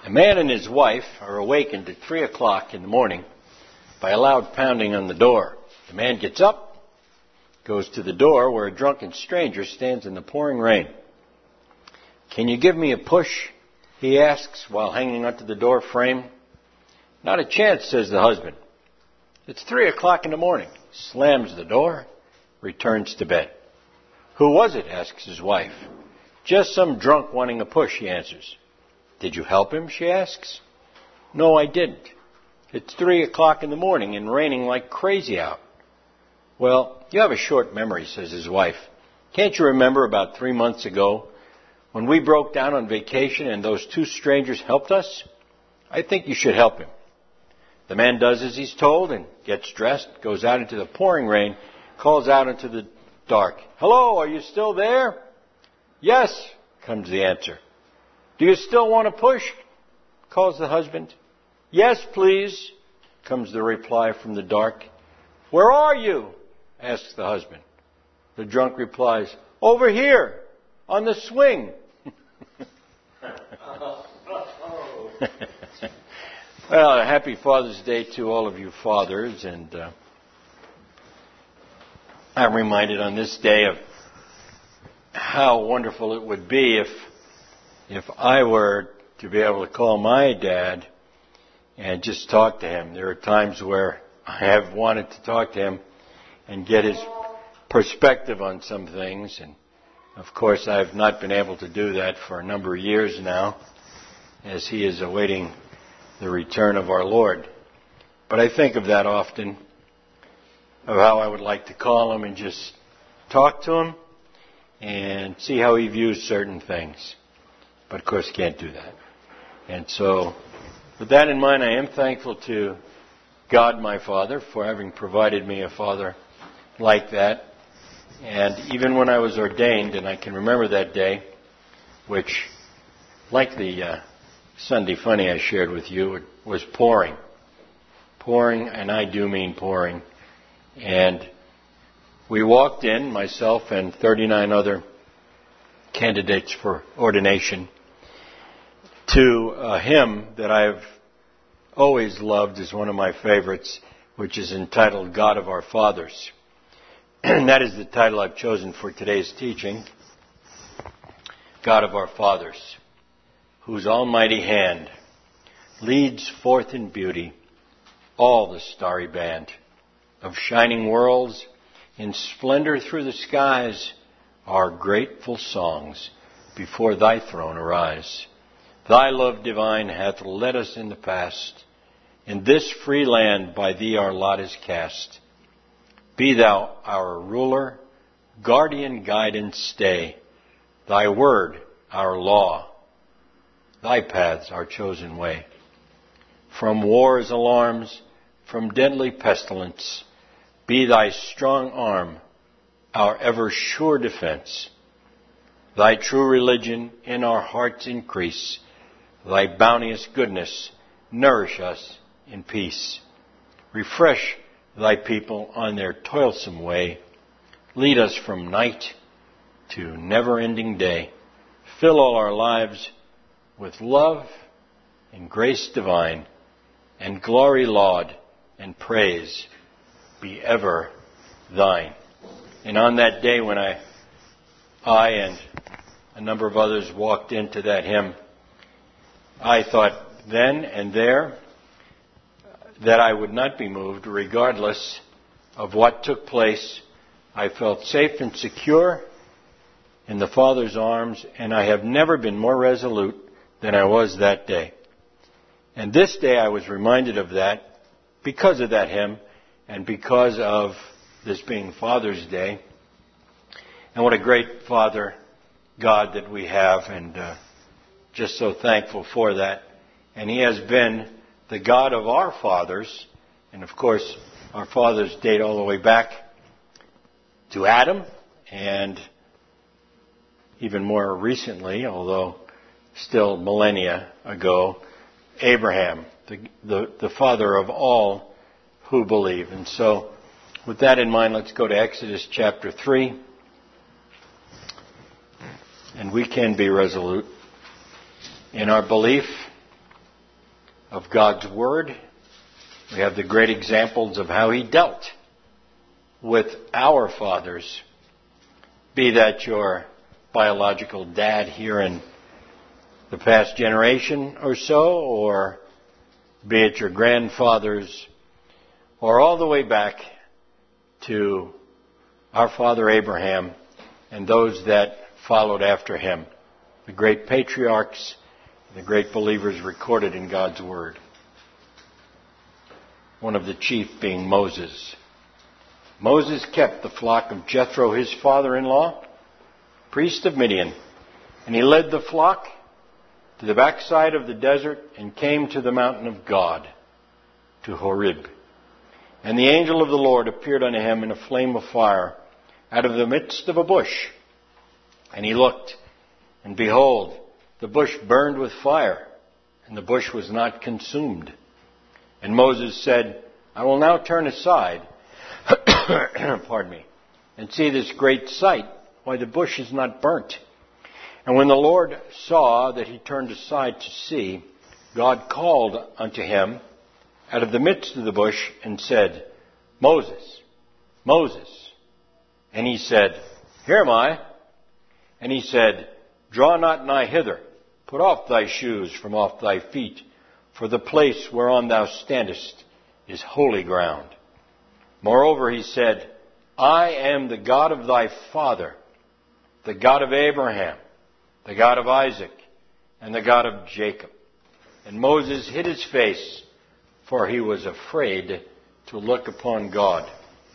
A man and his wife are awakened at 3 o'clock in the morning by a loud pounding on the door. The man gets up, goes to the door where a drunken stranger stands in the pouring rain. "Can you give me a push?" he asks while hanging onto the door frame. "Not a chance," says the husband. "It's 3 o'clock in the morning." Slams the door, returns to bed. "Who was it?" asks his wife. "Just some drunk wanting a push," he answers. "Did you help him?" she asks. "No, I didn't. It's 3 o'clock in the morning and raining like crazy out." "Well, you have a short memory," says his wife. "Can't you remember about 3 months ago when we broke down on vacation and those two strangers helped us? I think you should help him." The man does as he's told and gets dressed, goes out into the pouring rain, calls out into the dark, "Hello, are you still there?" "Yes," comes the answer. "Do you still want to push?" calls the husband. "Yes, please," comes the reply from the dark. "Where are you?" asks the husband. The drunk replies, "Over here, on the swing." Well, a happy Father's Day to all of you fathers, and I'm reminded on this day of how wonderful it would be if I were to be able to call my dad and just talk to him. There are times where I have wanted to talk to him and get his perspective on some things, and of course I've not been able to do that for a number of years now as he is awaiting the return of our Lord. But I think of that often, of how I would like to call him and just talk to him and see how he views certain things. But of course can't do that. And so with that in mind, I am thankful to God my Father for having provided me a father like that. And even when I was ordained, and I can remember that day, which, like the Sunday Funny I shared with you, it was pouring. Pouring, and I do mean pouring. And we walked in, myself and 39 other candidates for ordination, to a hymn that I've always loved as one of my favorites, which is entitled God of Our Fathers. And that is the title I've chosen for today's teaching. God of our fathers, whose almighty hand leads forth in beauty all the starry band of shining worlds in splendor through the skies. Our grateful songs before thy throne arise. Thy love divine hath led us in the past. In this free land by thee our lot is cast. Be thou our ruler, guardian, guide, and stay. Thy word our law, thy paths our chosen way. From war's alarms, from deadly pestilence, be thy strong arm our ever sure defense. Thy true religion in our hearts increase. Thy bounteous goodness nourish us in peace. Refresh thy people on their toilsome way. Lead us from night to never-ending day. Fill all our lives with love and grace divine, and glory, laud, and praise be ever thine. And on that day when I and a number of others walked into that hymn, I thought then and there that I would not be moved regardless of what took place. I felt safe and secure in the Father's arms, and I have never been more resolute than I was that day. And this day I was reminded of that because of that hymn and because of this being Father's Day. And what a great Father God that we have, and just so thankful for that. And He has been the God of our fathers, and of course our fathers date all the way back to Adam, and even more recently, although still millennia ago, Abraham, the father of all who believe. And so with that in mind, let's go to Exodus chapter 3. And we can be resolute in our belief of God's Word. We have the great examples of how He dealt with our fathers, be that your biological dad here in the past generation or so, or be it your grandfathers, or all the way back to our father Abraham and those that followed after him, the great patriarchs, the great believers recorded in God's Word. One of the chief being Moses. Moses kept the flock of Jethro, his father-in-law, priest of Midian, and he led the flock to the backside of the desert and came to the mountain of God, to Horeb. And the angel of the Lord appeared unto him in a flame of fire out of the midst of a bush. And he looked, and behold, the bush burned with fire, and the bush was not consumed. And Moses said, I will now turn aside, pardon me, and see this great sight, why the bush is not burnt. And when the Lord saw that he turned aside to see, God called unto him out of the midst of the bush and said, Moses, Moses. And he said, Here am I. And he said, Draw not nigh hither, put off thy shoes from off thy feet, for the place whereon thou standest is holy ground. Moreover, he said, I am the God of thy father, the God of Abraham, the God of Isaac, and the God of Jacob. And Moses hid his face, for he was afraid to look upon God.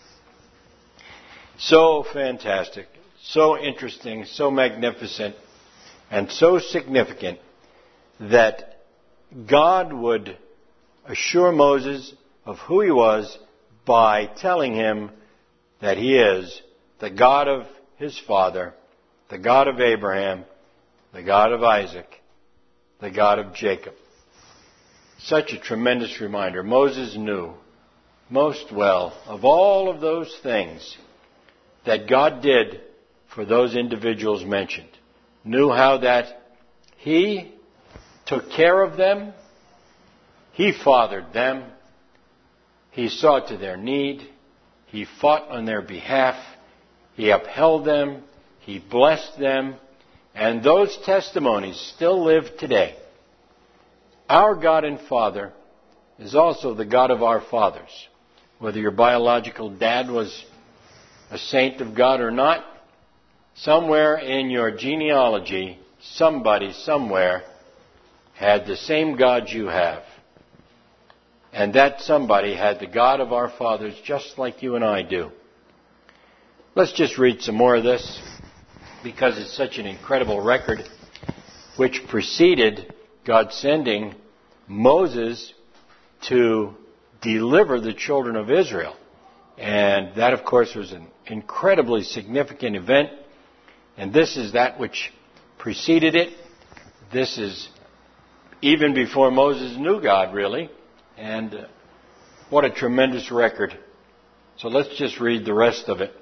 So fantastic, so interesting, so magnificent, and so significant that God would assure Moses of who he was by telling him that he is the God of his father, the God of Abraham, the God of Isaac, the God of Jacob. Such a tremendous reminder. Moses knew most well of all of those things that God did for those individuals mentioned. Knew how that he took care of them, he fathered them, he saw to their need, he fought on their behalf, he upheld them, he blessed them, and those testimonies still live today. Our God and Father is also the God of our fathers. Whether your biological dad was a saint of God or not, somewhere in your genealogy, somebody somewhere had the same God you have. And that somebody had the God of our fathers just like you and I do. Let's just read some more of this, because it's such an incredible record, which preceded God sending Moses to deliver the children of Israel. And that, of course, was an incredibly significant event. And this is that which preceded it. This is even before Moses knew God, really. And what a tremendous record. So let's just read the rest of it.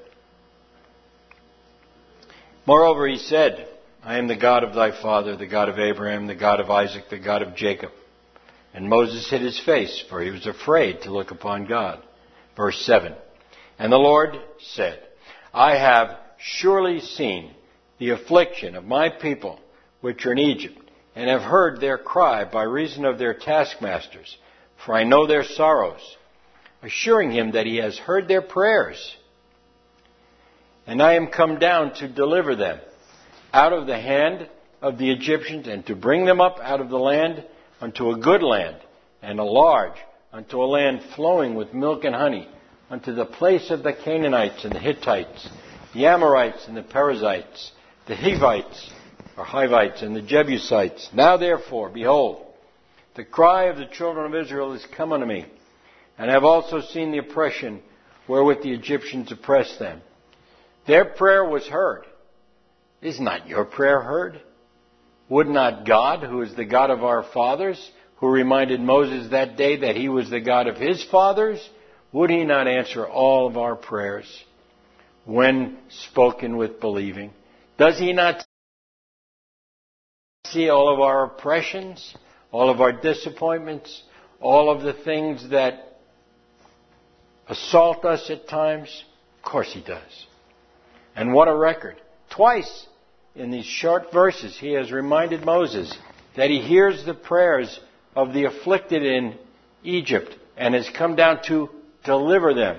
Moreover, he said, I am the God of thy father, the God of Abraham, the God of Isaac, the God of Jacob. And Moses hid his face, for he was afraid to look upon God. Verse 7. And the Lord said, I have surely seen the affliction of my people which are in Egypt, and have heard their cry by reason of their taskmasters, for I know their sorrows, assuring him that he has heard their prayers. And I am come down to deliver them out of the hand of the Egyptians, and to bring them up out of the land unto a good land, and a large, unto a land flowing with milk and honey, unto the place of the Canaanites and the Hittites, the Amorites and the Perizzites, the Hivites, or Hivites, and the Jebusites. Now therefore, behold, the cry of the children of Israel is come unto me, and I have also seen the oppression wherewith the Egyptians oppressed them. Their prayer was heard. Is not your prayer heard? Would not God, who is the God of our fathers, who reminded Moses that day that he was the God of his fathers, would he not answer all of our prayers when spoken with believing? Does he not see all of our oppressions, all of our disappointments, all of the things that assault us at times? Of course He does. And what a record. Twice in these short verses, He has reminded Moses that He hears the prayers of the afflicted in Egypt and has come down to deliver them.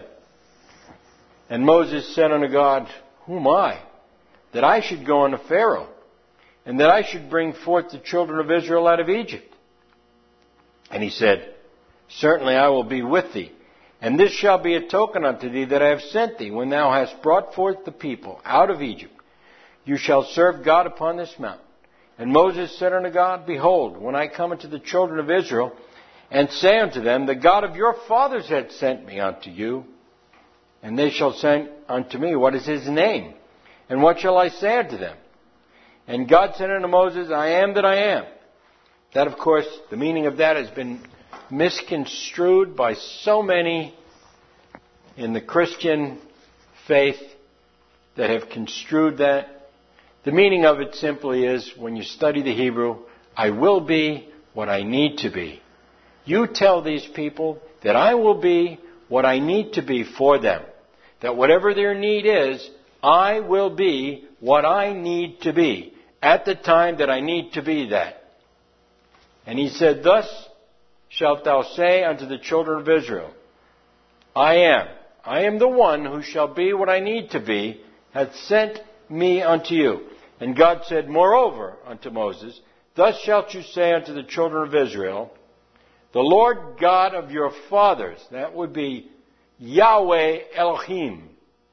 And Moses said unto God, Who am I, that I should go unto Pharaoh, and that I should bring forth the children of Israel out of Egypt? And He said, Certainly I will be with thee, and this shall be a token unto thee that I have sent thee. When thou hast brought forth the people out of Egypt, you shall serve God upon this mountain. And Moses said unto God, Behold, when I come unto the children of Israel, and say unto them, The God of your fathers hath sent me unto you, and they shall say unto me, What is His name? And what shall I say unto them? And God said unto Moses, I am that I am. That, of course, the meaning of that has been misconstrued by so many in the Christian faith that have construed that. The meaning of it simply is, when you study the Hebrew, I will be what I need to be. You tell these people that I will be what I need to be for them. That whatever their need is, I will be what I need to be at the time that I need to be that. And He said, Thus shalt thou say unto the children of Israel, I am the one who shall be what I need to be, hath sent me unto you. And God said, Moreover unto Moses, Thus shalt you say unto the children of Israel, The Lord God of your fathers, that would be Yahweh Elohim,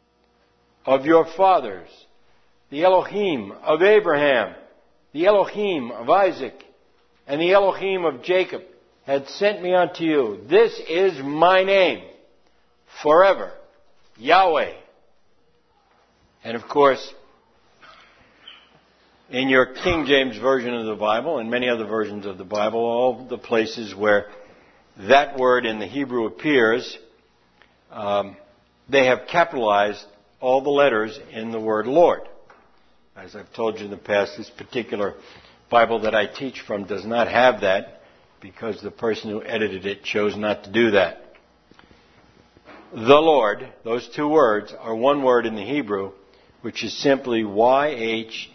of your fathers, the Elohim of Abraham, the Elohim of Isaac, and the Elohim of Jacob, had sent me unto you. This is my name, forever, Yahweh. And of course, in your King James Version of the Bible, and many other versions of the Bible, all the places where that word in the Hebrew appears, they have capitalized all the letters in the word Lord. As I've told you in the past, this particular Bible that I teach from does not have that, because the person who edited it chose not to do that. The Lord, those two words, are one word in the Hebrew, which is simply YHWH,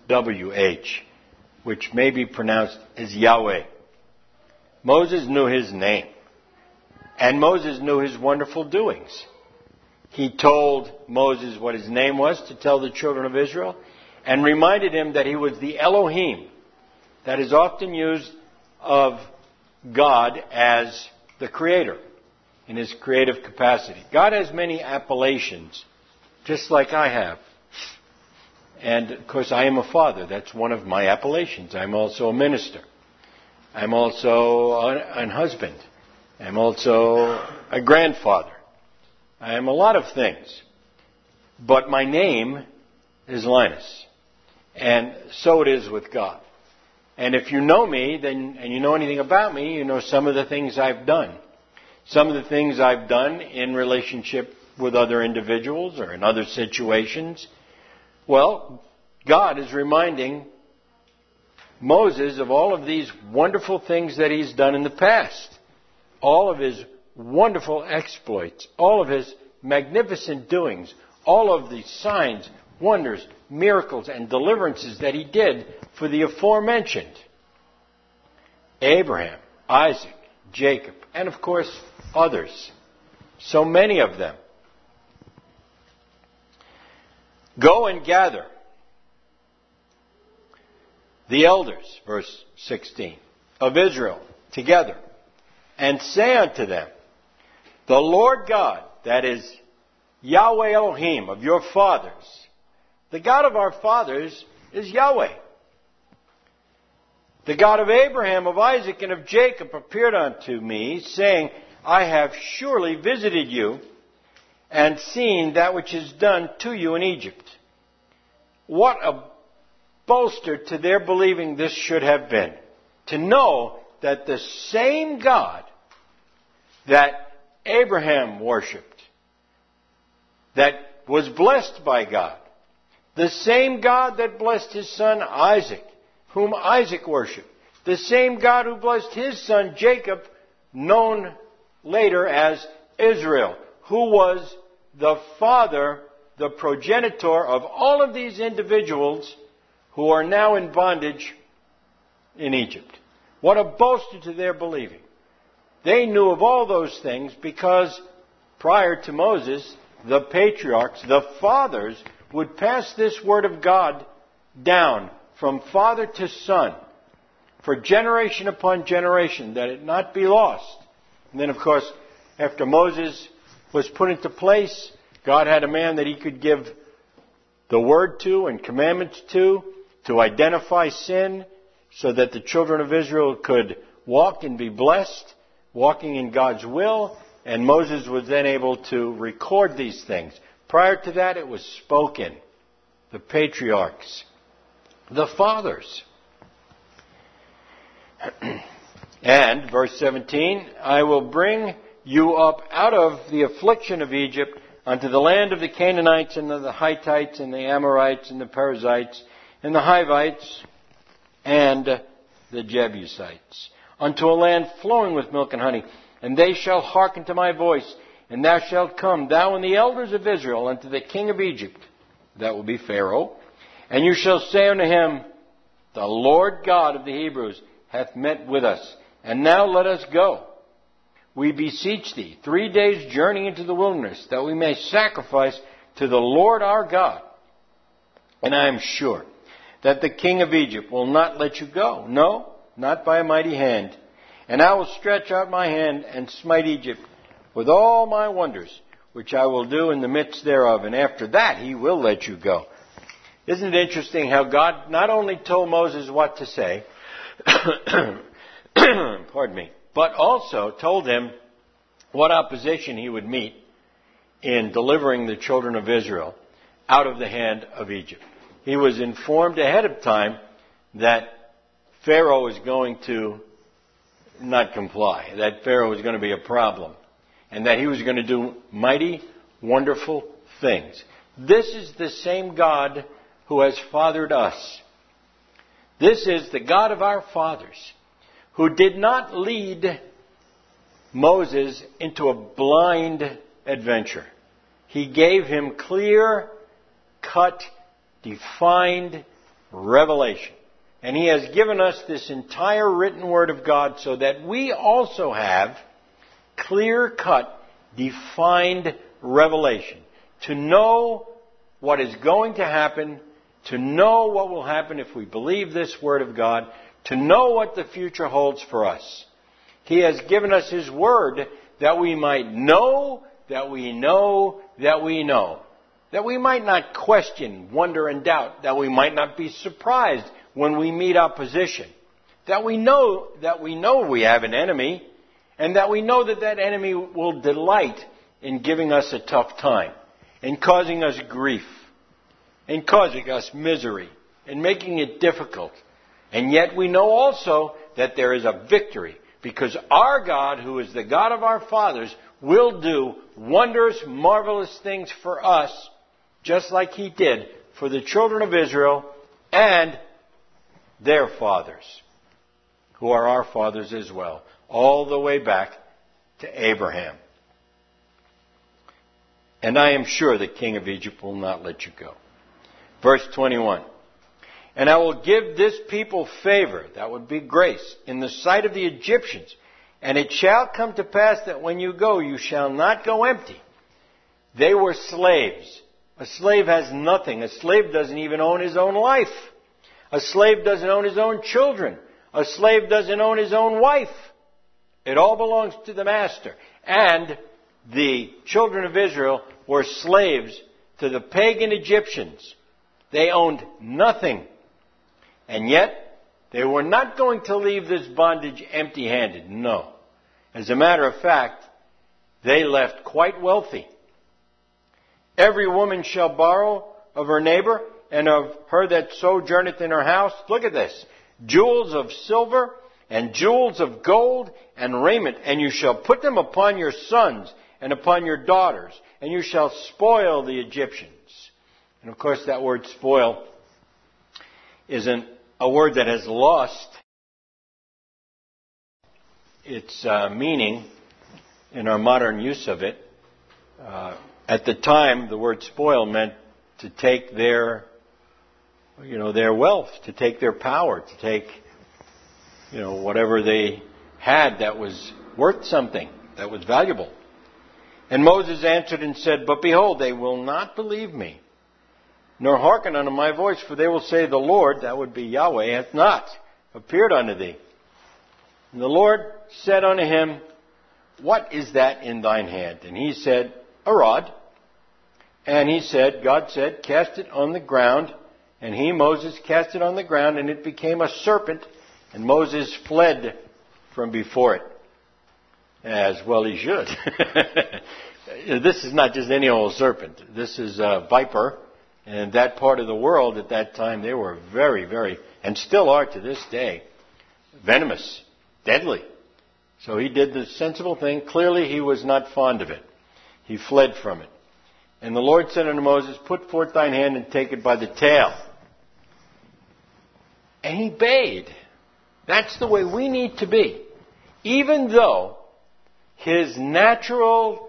which may be pronounced as Yahweh. Moses knew His name, and Moses knew His wonderful doings. He told Moses what His name was to tell the children of Israel, and reminded him that He was the Elohim. That is often used of God as the Creator in His creative capacity. God has many appellations, just like I have. And, of course, I am a father. That's one of my appellations. I'm also a minister. I'm also a husband. I'm also a grandfather. I am a lot of things. But my name is Linus. And so it is with God. And if you know me, then, and you know anything about me, you know some of the things I've done. Some of the things I've done in relationship with other individuals or in other situations. Well, God is reminding Moses of all of these wonderful things that He's done in the past. All of His wonderful exploits. All of His magnificent doings. All of the signs, wonders, miracles, and deliverances that He did for the aforementioned Abraham, Isaac, Jacob, and of course others. So many of them. Go and gather the elders, verse 16, of Israel together, and say unto them, The Lord God, that is Yahweh Elohim of your fathers, the God of our fathers is Yahweh. The God of Abraham, of Isaac, and of Jacob appeared unto me, saying, I have surely visited you, and seen that which is done to you in Egypt. What a bolster to their believing this should have been. To know that the same God that Abraham worshipped, that was blessed by God, the same God that blessed his son Isaac, whom Isaac worshipped, the same God who blessed his son Jacob, known later as Israel, who was the father, the progenitor of all of these individuals who are now in bondage in Egypt. What a boast to their believing. They knew of all those things because prior to Moses, the patriarchs, the fathers, would pass this word of God down from father to son for generation upon generation, that it not be lost. And then, of course, after Moses was put into place, God had a man that he could give the word to and commandments to identify sin, so that the children of Israel could walk and be blessed, walking in God's will, and Moses was then able to record these things. Prior to that, it was spoken. The patriarchs, the fathers. And, verse 17, I will bring you up out of the affliction of Egypt unto the land of the Canaanites and of the Hittites and the Amorites and the Perizzites and the Hivites and the Jebusites, unto a land flowing with milk and honey. And they shall hearken to my voice, and thou shalt come, thou and the elders of Israel, unto the king of Egypt, that will be Pharaoh, and you shall say unto him, the Lord God of the Hebrews hath met with us, and now let us go. We beseech thee, 3 days' journey into the wilderness, that we may sacrifice to the Lord our God. And I am sure that the king of Egypt will not let you go. No, not by a mighty hand. And I will stretch out my hand and smite Egypt with all my wonders, which I will do in the midst thereof. And after that he will let you go. Isn't it interesting how God not only told Moses what to say, pardon me, but also told him what opposition he would meet in delivering the children of Israel out of the hand of Egypt. He was informed ahead of time that Pharaoh was going to not comply, that Pharaoh was going to be a problem, and that he was going to do mighty, wonderful things. This is the same God who has fathered us. This is the God of our fathers, who did not lead Moses into a blind adventure. He gave him clear-cut, defined revelation. And he has given us this entire written word of God so that we also have clear-cut, defined revelation. To know what is going to happen, to know what will happen if we believe this word of God, to know what the future holds for us. He has given us his word that we might know, that we know, that we know. That we might not question, wonder, and doubt. That we might not be surprised when we meet opposition. That we know we have an enemy, and that we know that that enemy will delight in giving us a tough time, in causing us grief, in causing us misery, in making it difficult. And yet we know also that there is a victory, because our God, who is the God of our fathers, will do wondrous, marvelous things for us, just like he did for the children of Israel and their fathers, who are our fathers as well, all the way back to Abraham. And I am sure the king of Egypt will not let you go. Verse 21. And I will give this people favor, that would be grace, in the sight of the Egyptians. And it shall come to pass that when you go, you shall not go empty. They were slaves. A slave has nothing. A slave doesn't even own his own life. A slave doesn't own his own children. A slave doesn't own his own wife. It all belongs to the master. And the children of Israel were slaves to the pagan Egyptians. They owned nothing. And yet, they were not going to leave this bondage empty-handed. No. As a matter of fact, they left quite wealthy. Every woman shall borrow of her neighbor and of her that sojourneth in her house. Look at this. Jewels of silver and jewels of gold and raiment. And you shall put them upon your sons and upon your daughters. And you shall spoil the Egyptians. And of course that word spoil isn't a word that has lost its meaning in our modern use of it. At the time, the word spoil meant to take their wealth, to take their power, to take, whatever they had that was worth something, that was valuable. And Moses answered and said, "But behold, they will not believe me, nor hearken unto my voice, for they will say, the Lord," that would be Yahweh, "hath not appeared unto thee." And the Lord said unto him, "What is that in thine hand?" And he said, "A rod." And God said, "Cast it on the ground." And he, Moses, cast it on the ground, and it became a serpent, and Moses fled from before it. As well he should. This is not just any old serpent. This is a viper. And that part of the world at that time, they were very, very, and still are to this day, venomous, deadly. So he did the sensible thing. Clearly he was not fond of it. He fled from it. And the Lord said unto Moses, "Put forth thine hand and take it by the tail." And he obeyed. That's the way we need to be. Even though his natural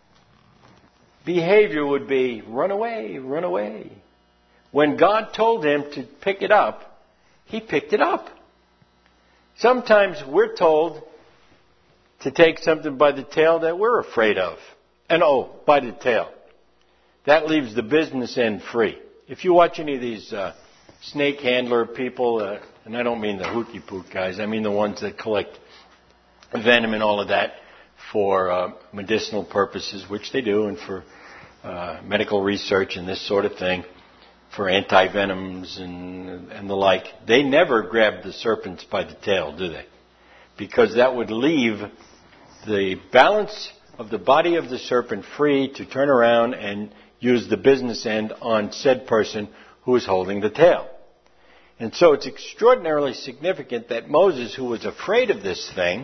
behavior would be, run away, run away. When God told him to pick it up, he picked it up. Sometimes we're told to take something by the tail that we're afraid of. And by the tail. That leaves the business end free. If you watch any of these snake handler people, and I don't mean the hooty poot guys, I mean the ones that collect venom and all of that for medicinal purposes, which they do, and for medical research and this sort of thing, for anti-venoms and the like. They never grab the serpents by the tail, do they? Because that would leave the balance of the body of the serpent free to turn around and use the business end on said person who is holding the tail. And so it's extraordinarily significant that Moses, who was afraid of this thing,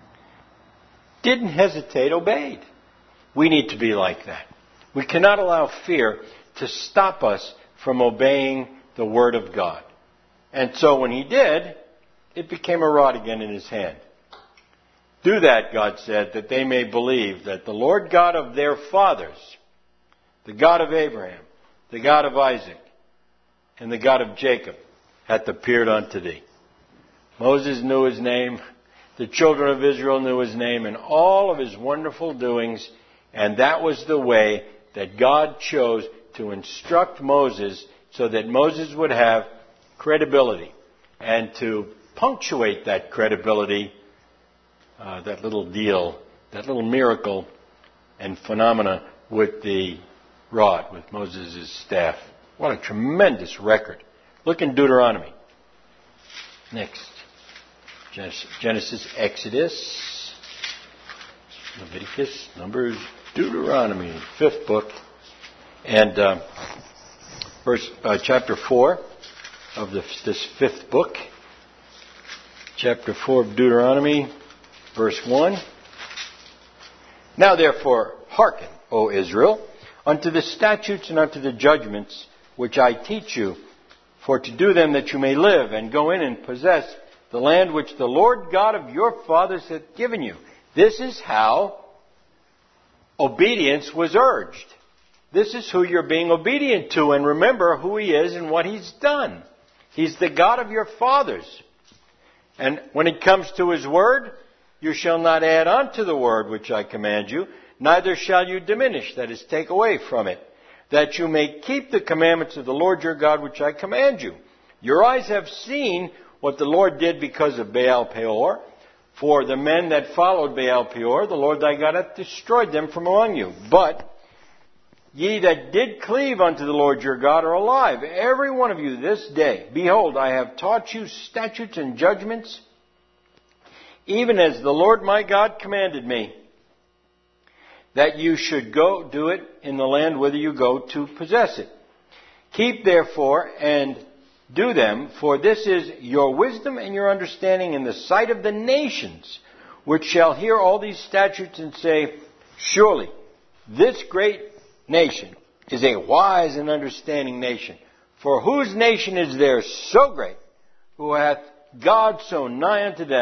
didn't hesitate, obeyed. We need to be like that. We cannot allow fear to stop us from obeying the Word of God. And so when he did, it became a rod again in his hand. Do that, God said, that they may believe that the Lord God of their fathers, the God of Abraham, the God of Isaac, and the God of Jacob, hath appeared unto thee. Moses knew his name. The children of Israel knew his name and all of his wonderful doings. And that was the way that God chose to instruct Moses so that Moses would have credibility. And to punctuate that credibility, that little deal, that little miracle and phenomena with the rod, with Moses' staff. What a tremendous record. Look in Deuteronomy. Next. Genesis, Exodus, Leviticus, Numbers, Deuteronomy, 5th book. And chapter 4 of this 5th book. Chapter 4 of Deuteronomy, verse 1. Now therefore, hearken, O Israel, unto the statutes and unto the judgments which I teach you, for to do them that you may live, and go in and possess the land which the Lord God of your fathers hath given you. This is how obedience was urged. This is who you're being obedient to, and remember who He is and what He's done. He's the God of your fathers. And when it comes to His word, you shall not add unto the word which I command you, neither shall you diminish, that is, take away from it, that you may keep the commandments of the Lord your God which I command you. Your eyes have seen what the Lord did because of Baal Peor. For the men that followed Baal Peor, the Lord thy God hath destroyed them from among you. But ye that did cleave unto the Lord your God are alive, every one of you this day. Behold, I have taught you statutes and judgments, even as the Lord my God commanded me, that you should go do it in the land whither you go to possess it. Keep therefore and do them, for this is your wisdom and your understanding in the sight of the nations, which shall hear all these statutes and say, surely this great nation is a wise and understanding nation. For whose nation is there so great, who hath God so nigh unto them,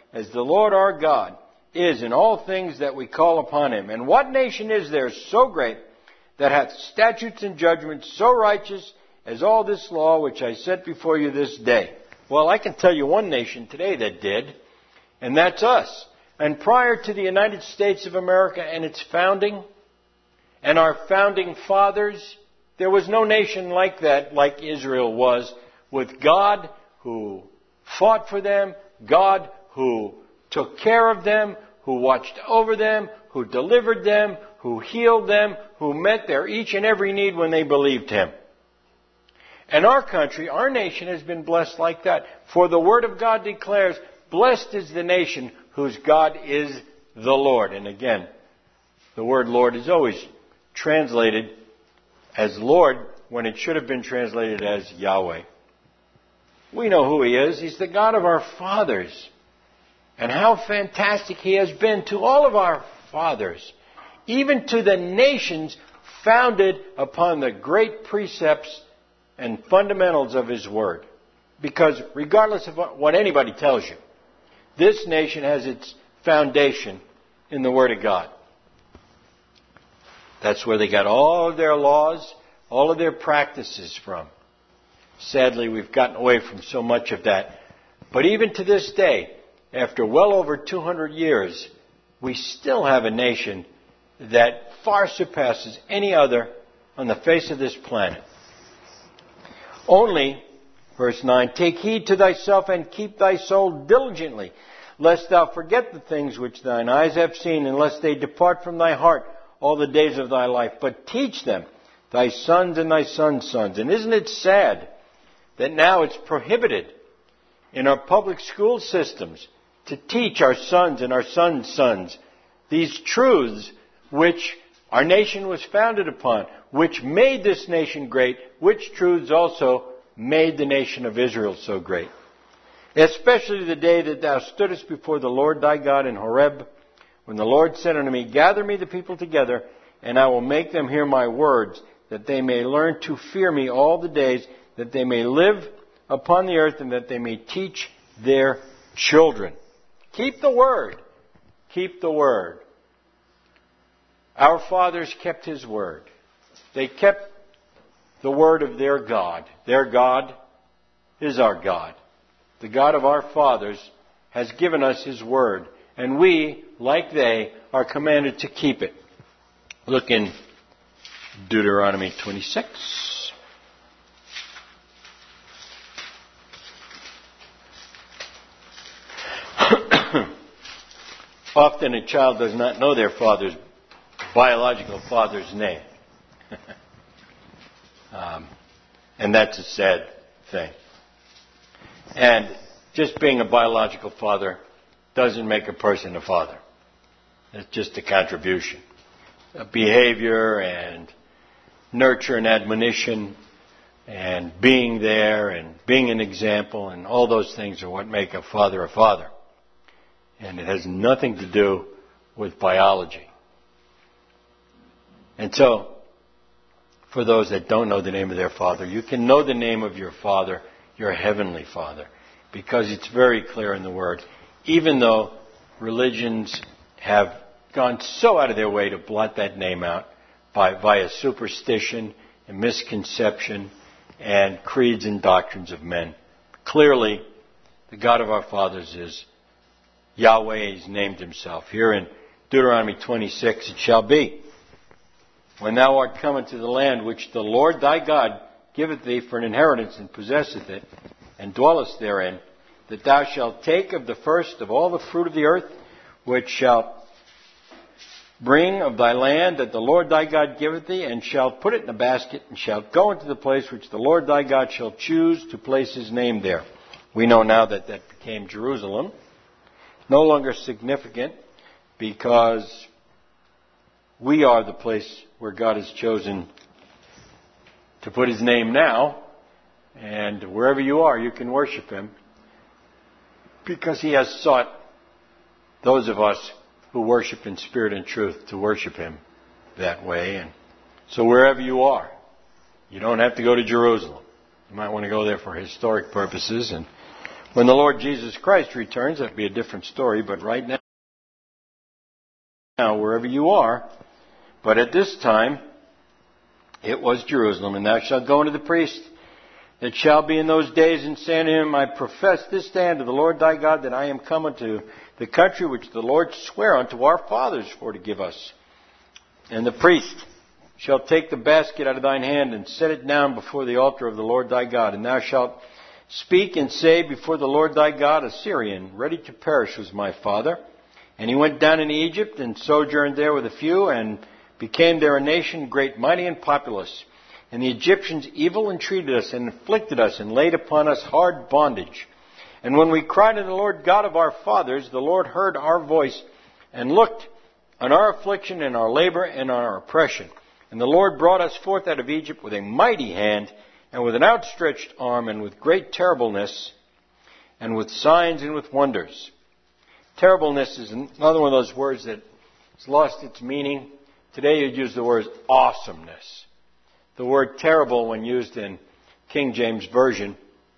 as the Lord our God is in all things that we call upon him. And what nation is there so great that hath statutes and judgments so righteous as all this law which I set before you this day? Well, I can tell you one nation today that did, and that's us. And prior to the United States of America and its founding, and our founding fathers, there was no nation like that, like Israel was, with God who fought for them, God who took care of them, who watched over them, who delivered them, who healed them, who met their each and every need when they believed him. And our country, our nation has been blessed like that. For the Word of God declares, blessed is the nation whose God is the Lord. And again, the word Lord is always translated as Lord when it should have been translated as Yahweh. We know who he is. He's the God of our fathers. And how fantastic he has been to all of our fathers, even to the nations founded upon the great precepts and fundamentals of his word. Because regardless of what anybody tells you, this nation has its foundation in the Word of God. That's where they got all of their laws, all of their practices from. Sadly, we've gotten away from so much of that. But even to this day, after well over 200 years, we still have a nation that far surpasses any other on the face of this planet. Only, verse 9, take heed to thyself and keep thy soul diligently, lest thou forget the things which thine eyes have seen, and lest they depart from thy heart all the days of thy life. But teach them, thy sons and thy sons' sons. And isn't it sad that now it's prohibited in our public school systems to teach our sons and our sons' sons these truths which our nation was founded upon, which made this nation great, which truths also made the nation of Israel so great. Especially the day that thou stoodest before the Lord thy God in Horeb, when the Lord said unto me, gather me the people together, and I will make them hear my words, that they may learn to fear me all the days, that they may live upon the earth, and that they may teach their children. Keep the word. Keep the word. Our fathers kept his word. They kept the word of their God. Their God is our God. The God of our fathers has given us his word. And we, like they, are commanded to keep it. Look in Deuteronomy 26. Often a child does not know their biological father's name. And that's a sad thing. And just being a biological father doesn't make a person a father. It's just a contribution. Behavior and nurture and admonition and being there and being an example and all those things are what make a father a father. And it has nothing to do with biology. And so, for those that don't know the name of their father, you can know the name of your father, your heavenly Father, because it's very clear in the Word. Even though religions have gone so out of their way to blot that name out via superstition and misconception and creeds and doctrines of men. Clearly, the God of our fathers is Yahweh. He's named himself. Here in Deuteronomy 26, it shall be, when thou art come into the land which the Lord thy God giveth thee for an inheritance, and possesseth it, and dwellest therein, that thou shalt take of the first of all the fruit of the earth, which shalt bring of thy land that the Lord thy God giveth thee, and shalt put it in a basket, and shalt go into the place which the Lord thy God shall choose to place his name there. We know now that that became Jerusalem. No longer significant, because we are the place where God has chosen to put his name now. And wherever you are, you can worship him, because he has sought those of us who worship in spirit and truth to worship him that way. And so wherever you are, you don't have to go to Jerusalem. You might want to go there for historic purposes, and When the Lord Jesus Christ returns, that'll be a different story, but right now, wherever you are, but at this time, it was Jerusalem, and thou shalt go unto the priest that shall be in those days, and say unto him, I profess this day unto the Lord thy God that I am come unto the country which the Lord sware unto our fathers for to give us. And the priest shall take the basket out of thine hand, and set it down before the altar of the Lord thy God, and thou shalt speak and say before the Lord thy God, a Syrian, ready to perish was my father. And he went down into Egypt, and sojourned there with a few, and became there a nation great, mighty, and populous. And the Egyptians evil entreated us, and afflicted us, and laid upon us hard bondage. And when we cried unto the Lord God of our fathers, the Lord heard our voice, and looked on our affliction, and our labor, and on our oppression. And the Lord brought us forth out of Egypt with a mighty hand, and with an outstretched arm, and with great terribleness, and with signs and with wonders. Terribleness is another one of those words that has lost its meaning. Today you'd use the word awesomeness. The word terrible, when used in King James Version,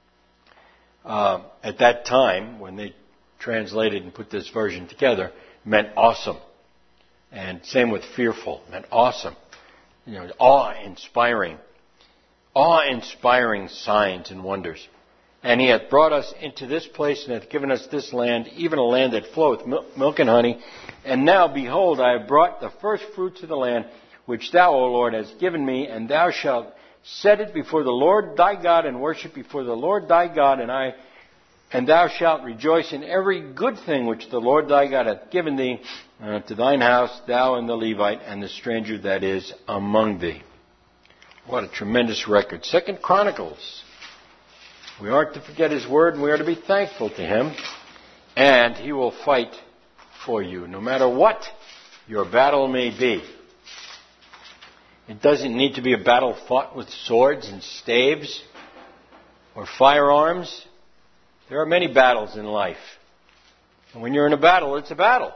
at that time, when they translated and put this version together, meant awesome. And same with fearful, meant awesome. Awe-inspiring. Awe-inspiring signs and wonders. And he hath brought us into this place, and hath given us this land, even a land that floweth milk and honey. And now, behold, I have brought the first fruits of the land, which thou, O Lord, hast given me, and thou shalt set it before the Lord thy God, and worship before the Lord thy God, and thou shalt rejoice in every good thing which the Lord thy God hath given thee to thine house, thou and the Levite, and the stranger that is among thee. What a tremendous record. 2 Chronicles. We aren't to forget his word, and we are to be thankful to him, and he will fight for you, no matter what your battle may be. It doesn't need to be a battle fought with swords and staves or firearms. There are many battles in life. And when you're in a battle, it's a battle.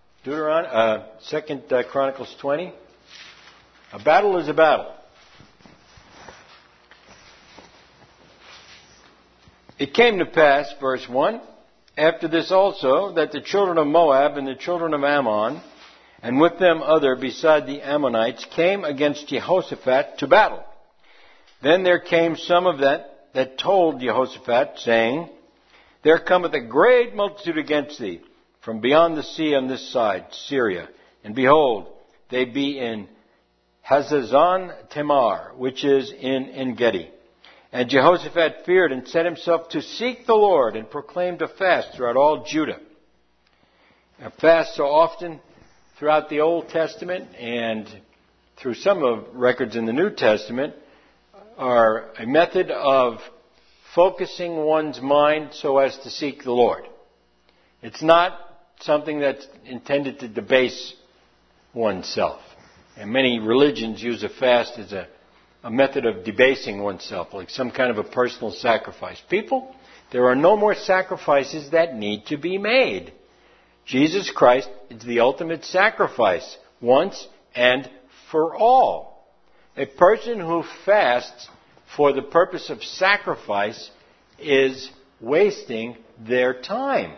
2 Chronicles 20. A battle is a battle. It came to pass, verse 1, after this also, that the children of Moab and the children of Ammon, and with them other beside the Ammonites, came against Jehoshaphat to battle. Then there came some of that told Jehoshaphat, saying, There cometh a great multitude against thee, from beyond the sea on this side, Syria. And behold, they be in Hazazon Tamar, which is in En-gedi. And Jehoshaphat feared and set himself to seek the Lord, and proclaimed a fast throughout all Judah. A fast so often throughout the Old Testament and through some of records in the New Testament are a method of focusing one's mind so as to seek the Lord. It's not something that's intended to debase oneself. And many religions use a fast as a method of debasing oneself, like some kind of a personal sacrifice. People, there are no more sacrifices that need to be made. Jesus Christ is the ultimate sacrifice, once and for all. A person who fasts for the purpose of sacrifice is wasting their time.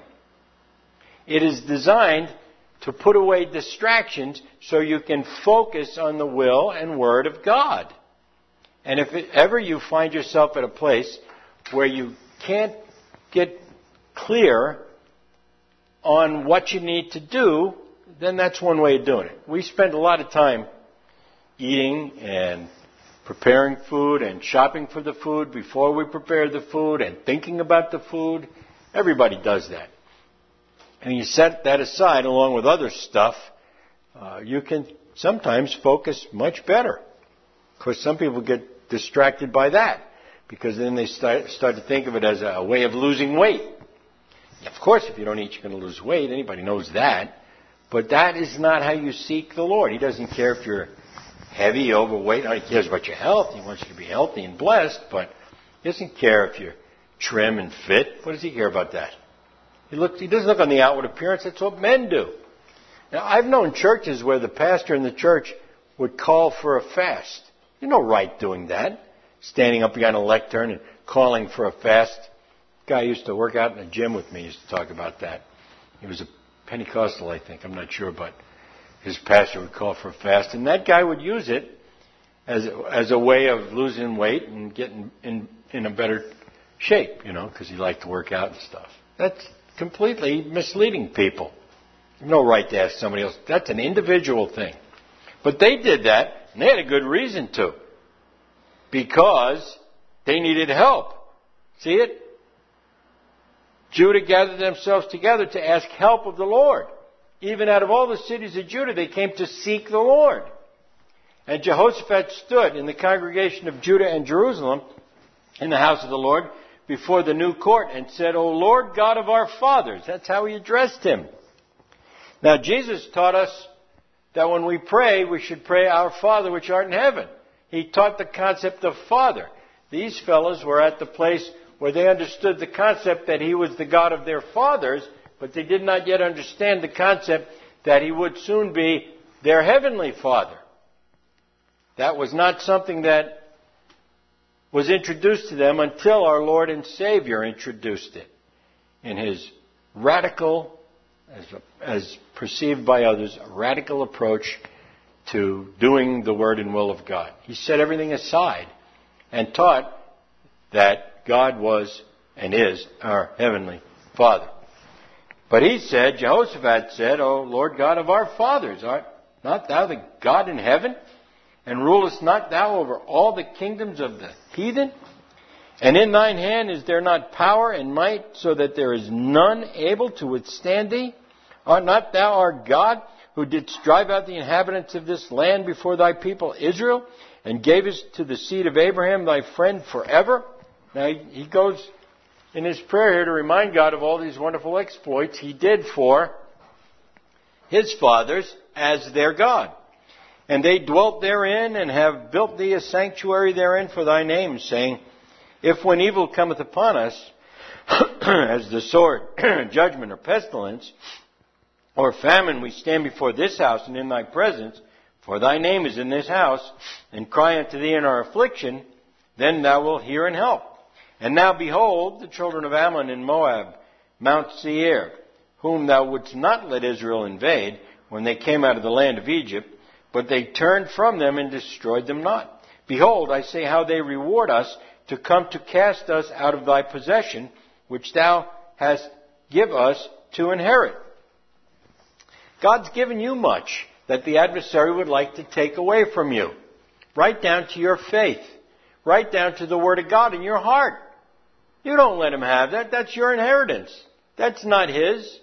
It is designed to put away distractions so you can focus on the will and word of God. And if ever you find yourself at a place where you can't get clear on what you need to do, then that's one way of doing it. We spend a lot of time eating and preparing food and shopping for the food before we prepare the food and thinking about the food. Everybody does that. And you set that aside along with other stuff, you can sometimes focus much better. Of course, some people get distracted by that because then they start to think of it as a way of losing weight. Of course, if you don't eat, you're going to lose weight. Anybody knows that. But that is not how you seek the Lord. He doesn't care if you're heavy, overweight. He cares about your health. He wants you to be healthy and blessed. But he doesn't care if you're trim and fit. What does he care about that? He doesn't look on the outward appearance. That's what men do. Now, I've known churches where the pastor in the church would call for a fast. You're no right doing that, standing up behind a lectern and calling for a fast guy used to work out in the gym with me. He used to talk about that. He was a Pentecostal, I think. I'm not sure, but his pastor would call for a fast, and that guy would use it as a way of losing weight and getting in a better shape, because he liked to work out and stuff. That's completely misleading people. You have no right to ask somebody else. That's an individual thing. But they did that, and they had a good reason to. Because they needed help. See it? Judah gathered themselves together to ask help of the Lord. Even out of all the cities of Judah, they came to seek the Lord. And Jehoshaphat stood in the congregation of Judah and Jerusalem in the house of the Lord before the new court and said, O Lord God of our fathers. That's how he addressed him. Now, Jesus taught us that when we pray, we should pray, Our Father which art in heaven. He taught the concept of Father. These fellows were at the place where they understood the concept that he was the God of their fathers, but they did not yet understand the concept that he would soon be their heavenly Father. That was not something that was introduced to them until our Lord and Savior introduced it in his radical, as perceived by others, a radical approach to doing the Word and will of God. He set everything aside and taught that God was and is our Heavenly Father. But he said, Jehoshaphat said, O Lord God of our fathers, art not thou the God in heaven? And rulest not thou over all the kingdoms of the heathen? And in thine hand is there not power and might, so that there is none able to withstand thee? Art not thou our God, who didst drive out the inhabitants of this land before thy people Israel, and gavest to the seed of Abraham thy friend forever? Now he goes in his prayer here to remind God of all these wonderful exploits he did for his fathers as their God. And they dwelt therein, and have built thee a sanctuary therein for thy name, saying, If when evil cometh upon us, as the sword, judgment, or pestilence, or famine, we stand before this house and in thy presence, for thy name is in this house, and cry unto thee in our affliction, then thou wilt hear and help. And now behold, the children of Ammon and Moab, Mount Seir, whom thou wouldst not let Israel invade, when they came out of the land of Egypt, but they turned from them and destroyed them not. Behold, I say how they reward us to come to cast us out of thy possession, which thou hast give us to inherit. God's given you much that the adversary would like to take away from you. Right down to your faith. Right down to the Word of God in your heart. You don't let him have that. That's your inheritance. That's not his.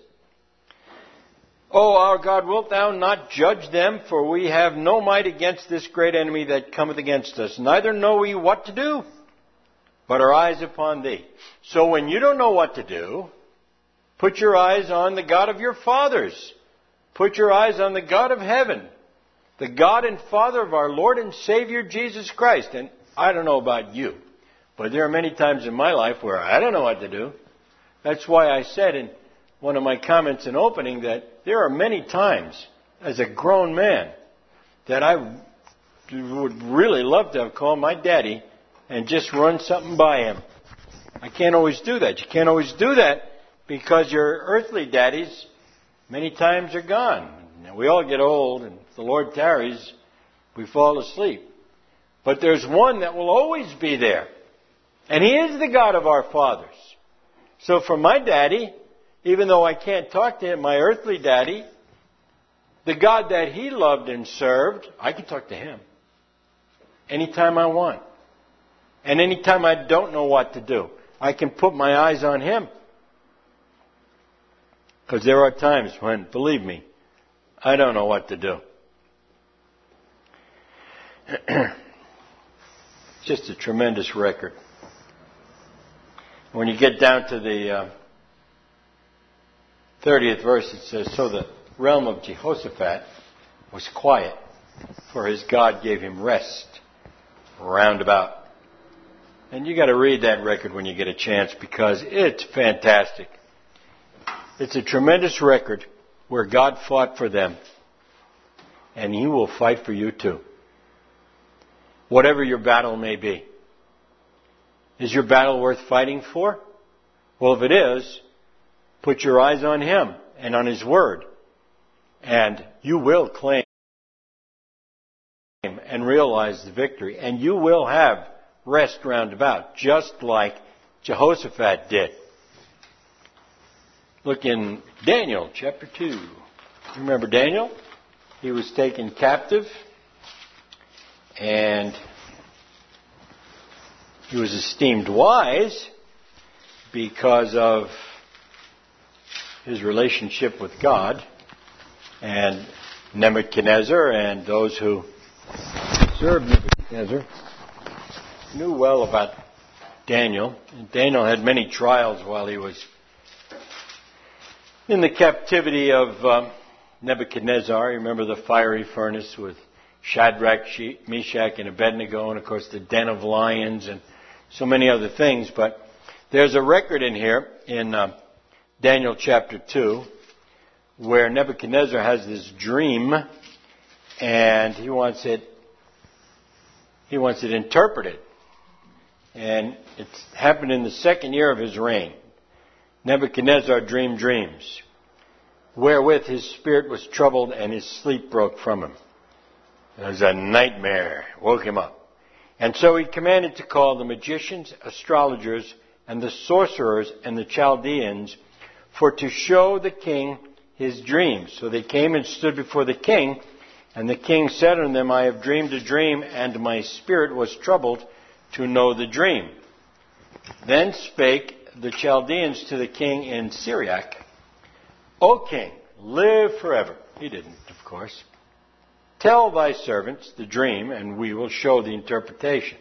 O our God, wilt thou not judge them? For we have no might against this great enemy that cometh against us. Neither know we what to do, but our eyes upon thee. So when you don't know what to do, put your eyes on the God of your fathers. Put your eyes on the God of heaven, the God and Father of our Lord and Savior Jesus Christ. And I don't know about you, but there are many times in my life where I don't know what to do. That's why I said in one of my comments in opening that there are many times as a grown man that I would really love to have called my daddy and just run something by him. I can't always do that. You can't always do that because your earthly daddies many times are gone. Now, we all get old, and if the Lord tarries, we fall asleep. But there's one that will always be there. And he is the God of our fathers. So for my daddy, even though I can't talk to him, my earthly daddy, the God that he loved and served, I can talk to him anytime I want. And anytime I don't know what to do, I can put my eyes on him. Because there are times when, believe me, I don't know what to do. Just a tremendous record. When you get down to the 30th verse, it says, So the realm of Jehoshaphat was quiet, for his God gave him rest round about. And you got to read that record when you get a chance, because it's fantastic. It's a tremendous record where God fought for them, and he will fight for you too. Whatever your battle may be. Is your battle worth fighting for? Well, if it is, put your eyes on Him and on His Word, and you will claim and realize the victory, and you will have rest round about, just like Jehoshaphat did. Look in Daniel chapter 2. Remember Daniel? He was taken captive, and he was esteemed wise because of his relationship with God. And Nebuchadnezzar and those who served Nebuchadnezzar knew well about Daniel. And Daniel had many trials while he was in the captivity of Nebuchadnezzar. You remember the fiery furnace with Shadrach, Meshach, and Abednego, and of course the den of lions and so many other things. But there's a record in here in Daniel chapter 2 where Nebuchadnezzar has this dream, and he wants it interpreted. And it's happened in the second year of his reign. Nebuchadnezzar dreamed dreams, wherewith his spirit was troubled and his sleep broke from him. It was a nightmare, woke him up. And so he commanded to call the magicians, astrologers, and the sorcerers and the Chaldeans for to show the king his dreams. So they came and stood before the king, and the king said unto them, I have dreamed a dream, and my spirit was troubled to know the dream. Then spake the Chaldeans to the king in Syriac, O king, live forever. He didn't, of course. Tell thy servants the dream, and we will show the interpretation.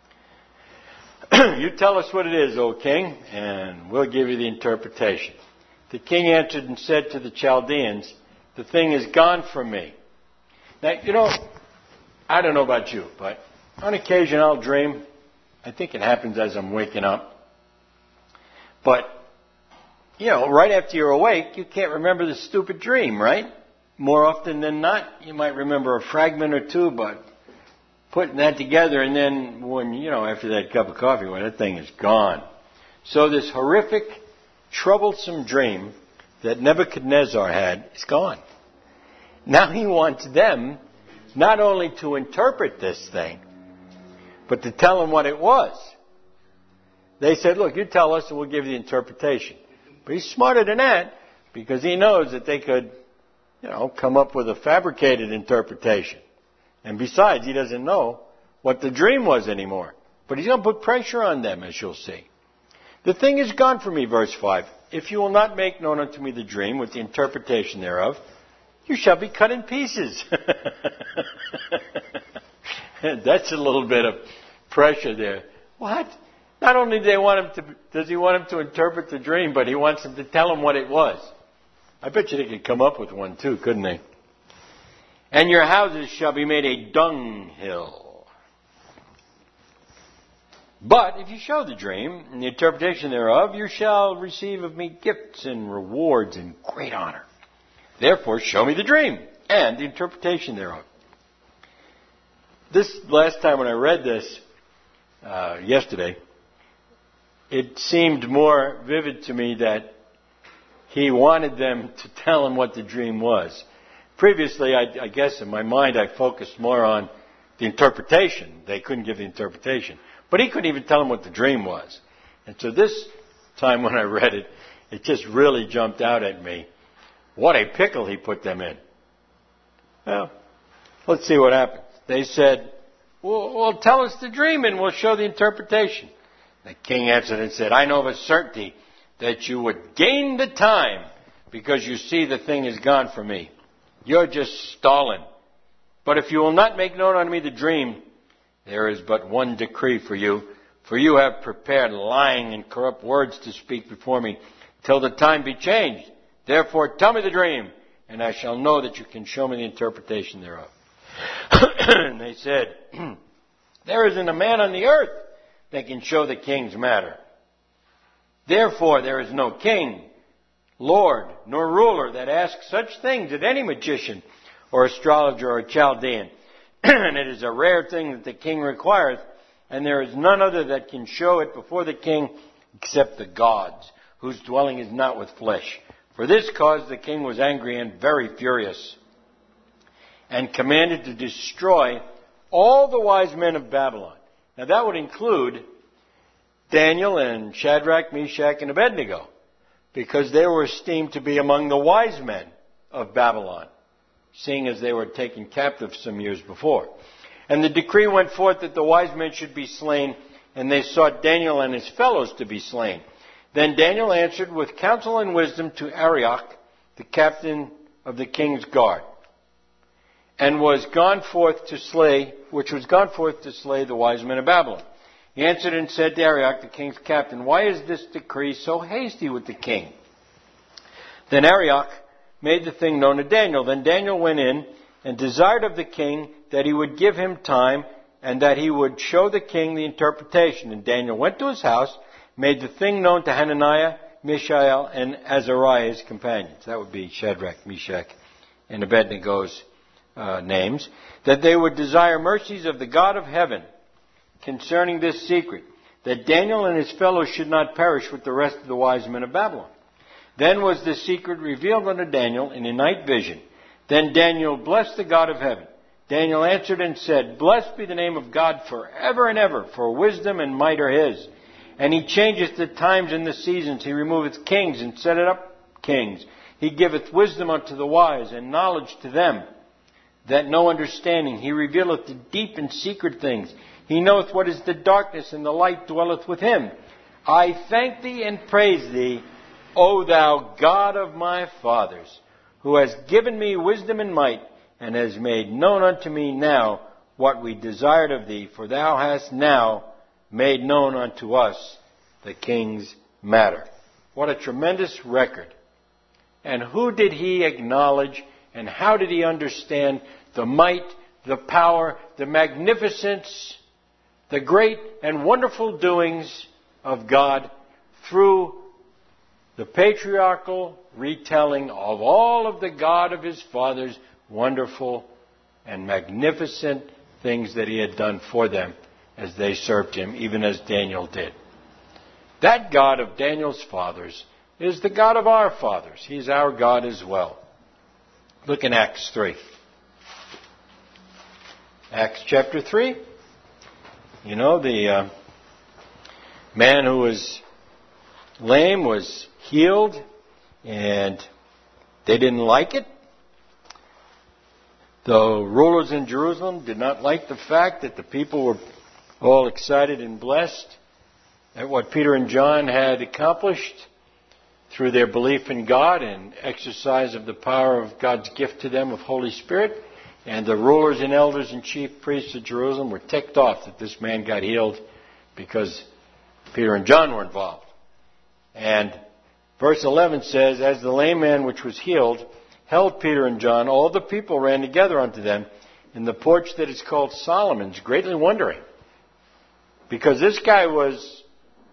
You tell us what it is, O king, and we'll give you the interpretation. The king answered and said to the Chaldeans, the thing is gone from me. Now, I don't know about you, but on occasion I'll dream. I think it happens as I'm waking up. But, right after you're awake, you can't remember the stupid dream, right? More often than not, you might remember a fragment or two, but putting that together, and then when, after that cup of coffee, that thing is gone. So this horrific, troublesome dream that Nebuchadnezzar had is gone. Now he wants them not only to interpret this thing, but to tell him what it was. They said, look, you tell us and we'll give you the interpretation. But he's smarter than that, because he knows that they could, come up with a fabricated interpretation. And besides, he doesn't know what the dream was anymore. But he's going to put pressure on them, as you'll see. The thing is gone from me, verse 5. If you will not make known unto me the dream with the interpretation thereof, you shall be cut in pieces. That's a little bit of pressure there. What? Not only does he want him to interpret the dream, but he wants him to tell him what it was. I bet you they could come up with one too, couldn't they? And your houses shall be made a dunghill. But if you show the dream and the interpretation thereof, you shall receive of me gifts and rewards and great honor. Therefore, show me the dream and the interpretation thereof. This last time when I read this yesterday, it seemed more vivid to me that he wanted them to tell him what the dream was. Previously, I guess in my mind, I focused more on the interpretation. They couldn't give the interpretation. But he couldn't even tell them what the dream was. And so this time when I read it, it just really jumped out at me. What a pickle he put them in. Well, let's see what happens. They said, well, tell us the dream and we'll show the interpretation. The king answered and said, I know of a certainty that you would gain the time because you see the thing is gone from me. You're just stalling. But if you will not make known unto me the dream, there is but one decree for you have prepared lying and corrupt words to speak before me till the time be changed. Therefore tell me the dream, and I shall know that you can show me the interpretation thereof. And they said, there isn't a man on the earth that can show the king's matter. Therefore there is no king, lord, nor ruler that asks such things of any magician or astrologer or Chaldean. And it is a rare thing that the king requireth, and there is none other that can show it before the king except the gods, whose dwelling is not with flesh. For this cause the king was angry and very furious, and commanded to destroy all the wise men of Babylon. Now that would include Daniel and Shadrach, Meshach, and Abednego, because they were esteemed to be among the wise men of Babylon, seeing as they were taken captive some years before. And the decree went forth that the wise men should be slain, and they sought Daniel and his fellows to be slain. Then Daniel answered with counsel and wisdom to Arioch, the captain of the king's guard, and which was gone forth to slay the wise men of Babylon. He answered and said to Arioch, the king's captain, why is this decree so hasty with the king? Then Arioch made the thing known to Daniel. Then Daniel went in and desired of the king that he would give him time and that he would show the king the interpretation. And Daniel went to his house, made the thing known to Hananiah, Mishael, and Azariah, his companions. That would be Shadrach, Meshach, and Abednego's names. That they would desire mercies of the God of heaven concerning this secret, that Daniel and his fellows should not perish with the rest of the wise men of Babylon. Then was the secret revealed unto Daniel in a night vision. Then Daniel blessed the God of heaven. Daniel answered and said, blessed be the name of God forever and ever, for wisdom and might are his. And he changeth the times and the seasons. He removeth kings and setteth up kings. He giveth wisdom unto the wise and knowledge to them that know understanding. He revealeth the deep and secret things. He knoweth what is the darkness, and the light dwelleth with him. I thank thee and praise thee, O thou God of my fathers, who hast given me wisdom and might, and has made known unto me now what we desired of thee, for thou hast now made known unto us the king's matter. What a tremendous record. And who did he acknowledge, and how did he understand the might, the power, the magnificence, the great and wonderful doings of God through the patriarchal retelling of all of the God of his fathers' wonderful and magnificent things that he had done for them as they served him, even as Daniel did. That God of Daniel's fathers is the God of our fathers. He's our God as well. Look in Acts 3. Acts chapter 3. You know, the man who was lame was healed, and they didn't like it. The rulers in Jerusalem did not like the fact that the people were all excited and blessed at what Peter and John had accomplished through their belief in God and exercise of the power of God's gift to them of Holy Spirit. And the rulers and elders and chief priests of Jerusalem were ticked off that this man got healed because Peter and John were involved. And verse 11 says, as the lame man which was healed held Peter and John, all the people ran together unto them in the porch that is called Solomon's, greatly wondering. Because this guy was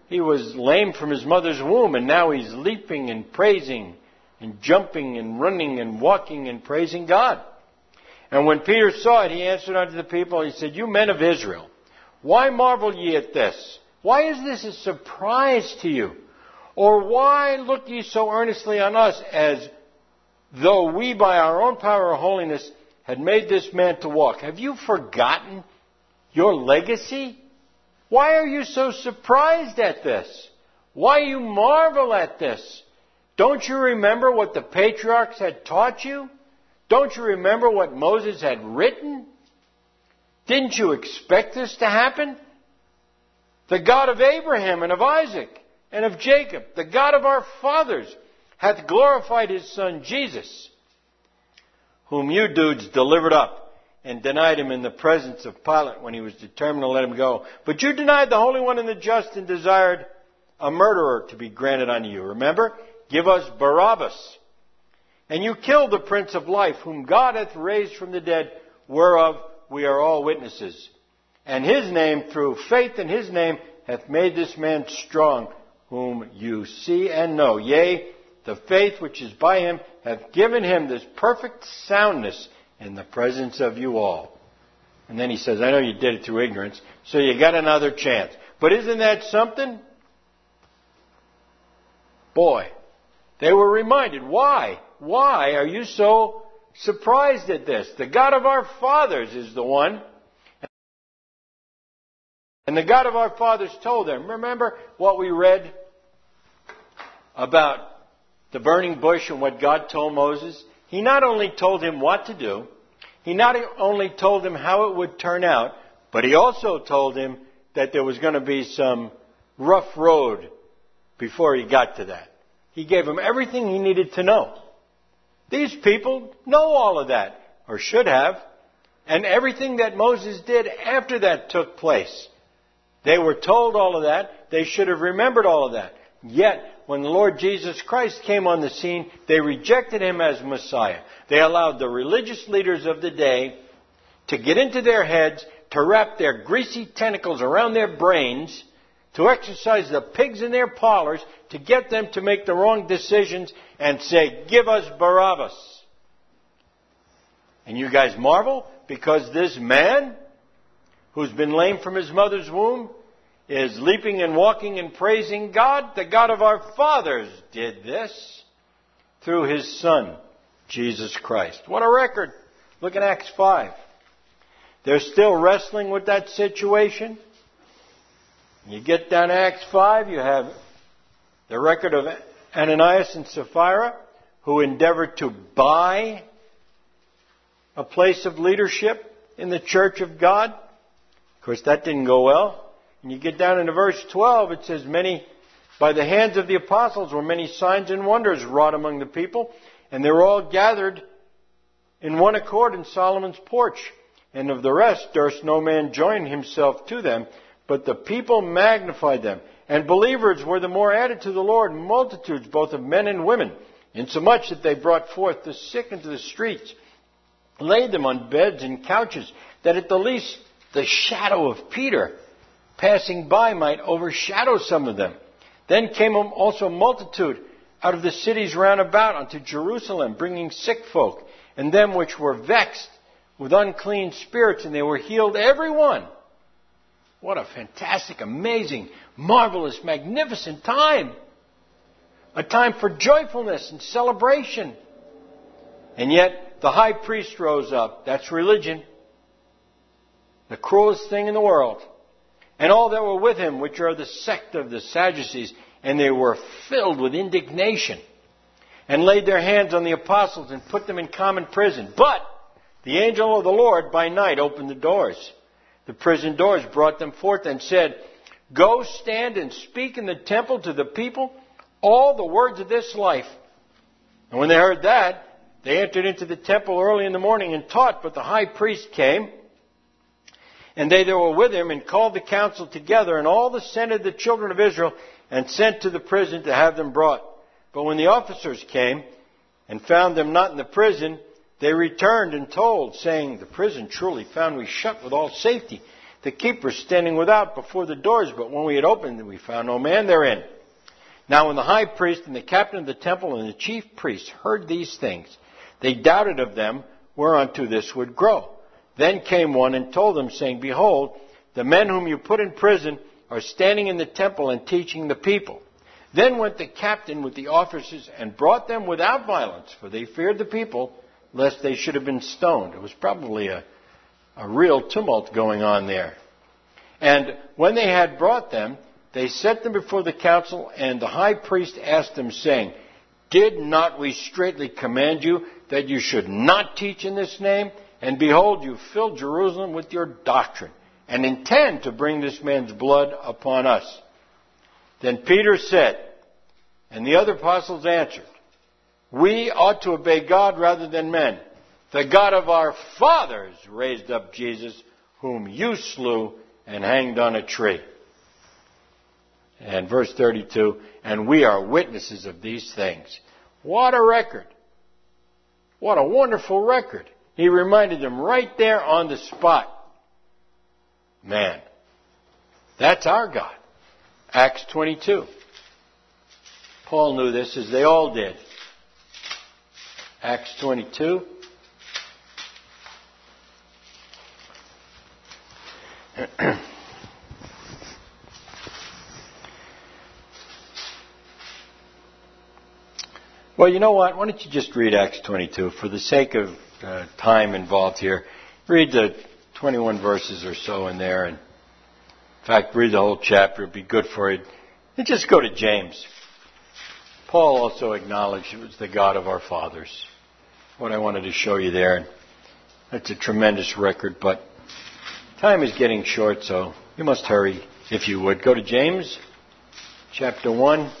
lame from his mother's womb, and now he's leaping and praising and jumping and running and walking and praising God. And when Peter saw it, he answered unto the people, he said, you men of Israel, why marvel ye at this? Why is this a surprise to you? Or why look ye so earnestly on us, as though we by our own power or holiness had made this man to walk? Have you forgotten your legacy? Why are you so surprised at this? Why you marvel at this? Don't you remember what the patriarchs had taught you? Don't you remember what Moses had written? Didn't you expect this to happen? The God of Abraham and of Isaac and of Jacob, the God of our fathers, hath glorified his son Jesus, whom you dudes delivered up and denied him in the presence of Pilate when he was determined to let him go. But you denied the Holy One and the just and desired a murderer to be granted unto you. Remember, give us Barabbas. And you killed the Prince of Life, whom God hath raised from the dead, whereof we are all witnesses. And his name, through faith in his name, hath made this man strong, whom you see and know. Yea, the faith which is by him hath given him this perfect soundness in the presence of you all. And then he says, I know you did it through ignorance, so you got another chance. But isn't that something? Boy, they were reminded. Why? Why are you so surprised at this? The God of our fathers is the one. And the God of our fathers told them. Remember what we read about the burning bush and what God told Moses? He not only told him what to do, he not only told him how it would turn out, but he also told him that there was going to be some rough road before he got to that. He gave him everything he needed to know. These people know all of that, or should have, and everything that Moses did after that took place. They were told all of that. They should have remembered all of that. Yet, when the Lord Jesus Christ came on the scene, they rejected him as Messiah. They allowed the religious leaders of the day to get into their heads, to wrap their greasy tentacles around their brains, to exercise the pigs in their parlors, to get them to make the wrong decisions and say, give us Barabbas. And you guys marvel because this man, who's been lame from his mother's womb, is leaping and walking and praising God. The God of our fathers did this through his Son, Jesus Christ. What a record. Look at Acts 5. They're still wrestling with that situation. You get down to Acts 5, you have the record of Ananias and Sapphira, who endeavored to buy a place of leadership in the church of God. Of course, that didn't go well. And you get down into verse 12, it says, by the hands of the apostles were many signs and wonders wrought among the people, and they were all gathered in one accord in Solomon's porch. And of the rest durst no man join himself to them, but the people magnified them. And believers were the more added to the Lord, multitudes both of men and women, insomuch that they brought forth the sick into the streets, laid them on beds and couches, that at the least the shadow of Peter passing by might overshadow some of them. Then came also a multitude out of the cities round about unto Jerusalem, bringing sick folk, and them which were vexed with unclean spirits, and they were healed every one. What a fantastic, amazing, marvelous, magnificent time. A time for joyfulness and celebration. And yet, the high priest rose up. That's religion. The cruelest thing in the world. And all that were with him, which are the sect of the Sadducees, and they were filled with indignation, and laid their hands on the apostles and put them in common prison. But the angel of the Lord by night opened the doors. The prison doors brought them forth and said, go stand and speak in the temple to the people all the words of this life. And when they heard that, they entered into the temple early in the morning and taught. But the high priest came, and they that were with him, and called the council together, and all the senate of the children of Israel, and sent to the prison to have them brought. But when the officers came and found them not in the prison, they returned and told, saying, the prison truly found we shut with all safety, the keepers standing without before the doors. But when we had opened, we found no man therein. Now when the high priest and the captain of the temple and the chief priests heard these things, they doubted of them whereunto this would grow. Then came one and told them, saying, behold, the men whom you put in prison are standing in the temple and teaching the people. Then went the captain with the officers and brought them without violence, for they feared the people, lest they should have been stoned. It was probably a real tumult going on there. And when they had brought them, they set them before the council, and the high priest asked them, saying, did not we straitly command you that you should not teach in this name? And behold, you fill Jerusalem with your doctrine, and intend to bring this man's blood upon us. Then Peter said, and the other apostles answered, we ought to obey God rather than men. The God of our fathers raised up Jesus, whom you slew and hanged on a tree. And verse 32, and we are witnesses of these things. What a record. What a wonderful record. He reminded them right there on the spot. Man, that's our God. Acts 22. Paul knew this, as they all did. Acts 22. Well, you know what? Why don't you just read Acts 22? For the sake of time involved here, read the 21 verses or so in there. And in fact, read the whole chapter. It'd be good for you. And just go to James. Paul also acknowledged it was the God of our fathers. What I wanted to show you there. That's a tremendous record, but time is getting short, so you must hurry if you would. Go to James, chapter 1,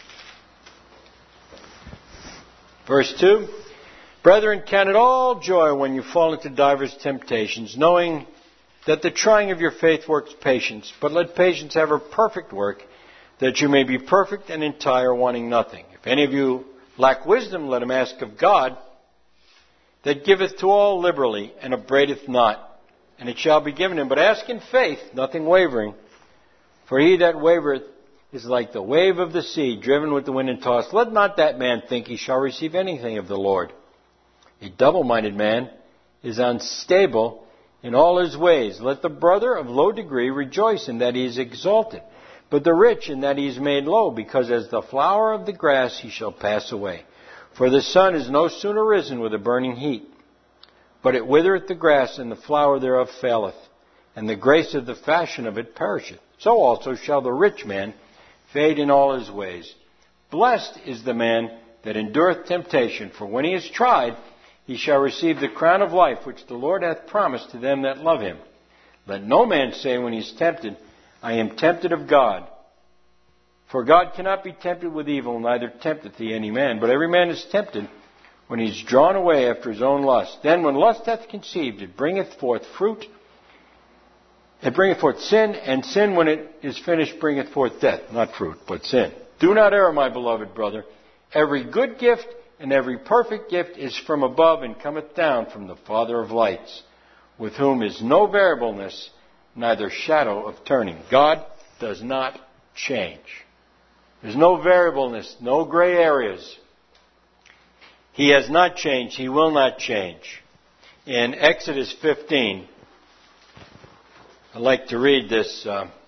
verse 2. Brethren, count it all joy when you fall into divers temptations, knowing that the trying of your faith works patience. But let patience have her perfect work, that you may be perfect and entire, wanting nothing. If any of you lack wisdom, let him ask of God, that giveth to all liberally, and upbraideth not, and it shall be given him. But ask in faith, nothing wavering. For he that wavereth is like the wave of the sea, driven with the wind and tossed. Let not that man think he shall receive anything of the Lord. A double-minded man is unstable in all his ways. Let the brother of low degree rejoice in that he is exalted, but the rich in that he is made low, because as the flower of the grass he shall pass away. For the sun is no sooner risen with a burning heat, but it withereth the grass, and the flower thereof faileth, and the grace of the fashion of it perisheth. So also shall the rich man fade in all his ways. Blessed is the man that endureth temptation, for when he is tried, he shall receive the crown of life which the Lord hath promised to them that love him. Let no man say when he is tempted, I am tempted of God. For God cannot be tempted with evil, neither tempteth he any man. But every man is tempted when he is drawn away after his own lust. Then when lust hath conceived, it bringeth forth fruit. It bringeth forth sin, and sin, when it is finished, bringeth forth death. Not fruit, but sin. Do not err, my beloved brother. Every good gift and every perfect gift is from above, and cometh down from the Father of lights, with whom is no variableness, neither shadow of turning. God does not change. There's no variableness, no gray areas. He has not changed. He will not change. In Exodus 15, I'd like to read this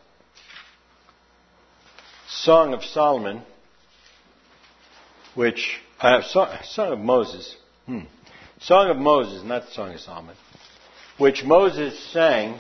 Song of Solomon, which Song of Moses. Song of Moses, not the Song of Solomon, which Moses sang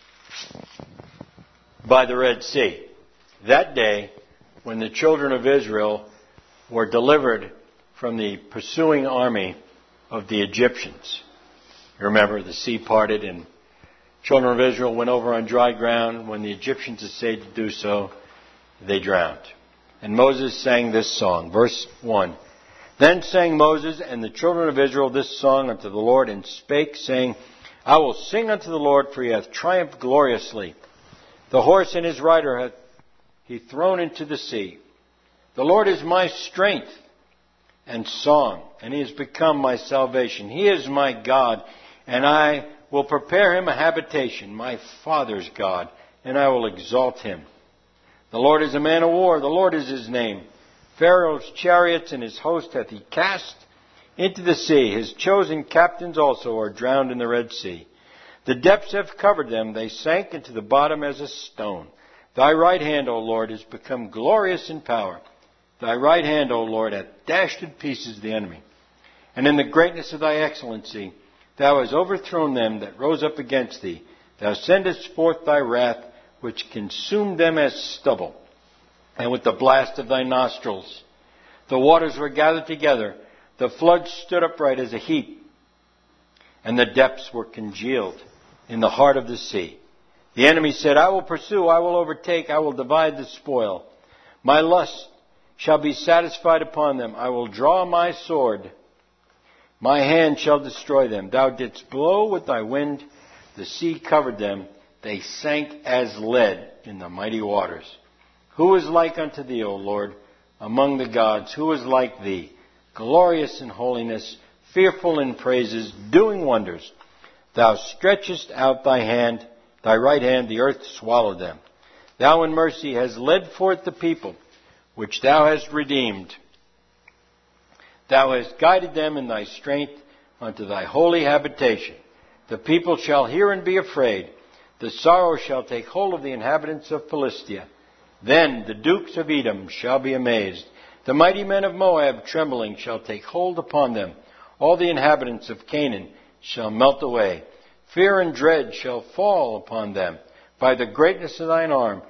by the Red Sea. That day, when the children of Israel were delivered from the pursuing army of the Egyptians. You remember, the sea parted and children of Israel went over on dry ground. When the Egyptians essayed to do so, they drowned. And Moses sang this song. Verse 1. Then sang Moses and the children of Israel this song unto the Lord, and spake, saying, I will sing unto the Lord, for he hath triumphed gloriously. The horse and his rider hath he thrown into the sea. The Lord is my strength and song, and he has become my salvation. He is my God, and I will prepare him a habitation, my father's God, and I will exalt him. The Lord is a man of war, the Lord is his name. Pharaoh's chariots and his host hath he cast into the sea. His chosen captains also are drowned in the Red Sea. The depths have covered them, they sank into the bottom as a stone. Thy right hand, O Lord, is become glorious in power. Thy right hand, O Lord, hath dashed in pieces the enemy. And in the greatness of thy excellency, thou hast overthrown them that rose up against thee. Thou sendest forth thy wrath, which consumed them as stubble. And with the blast of thy nostrils, the waters were gathered together. The floods stood upright as a heap, and the depths were congealed in the heart of the sea. The enemy said, I will pursue, I will overtake, I will divide the spoil. My lust shall be satisfied upon them. I will draw my sword. My hand shall destroy them. Thou didst blow with thy wind. The sea covered them. They sank as lead in the mighty waters. Who is like unto thee, O Lord, among the gods? Who is like thee? Glorious in holiness, fearful in praises, doing wonders. Thou stretchest out thy hand, thy right hand, the earth swallowed them. Thou in mercy hast led forth the people, which thou hast redeemed. Thou hast guided them in thy strength unto thy holy habitation. The people shall hear and be afraid. The sorrow shall take hold of the inhabitants of Philistia. Then the dukes of Edom shall be amazed. The mighty men of Moab, trembling, shall take hold upon them. All the inhabitants of Canaan shall melt away. Fear and dread shall fall upon them. By the greatness of thine arm,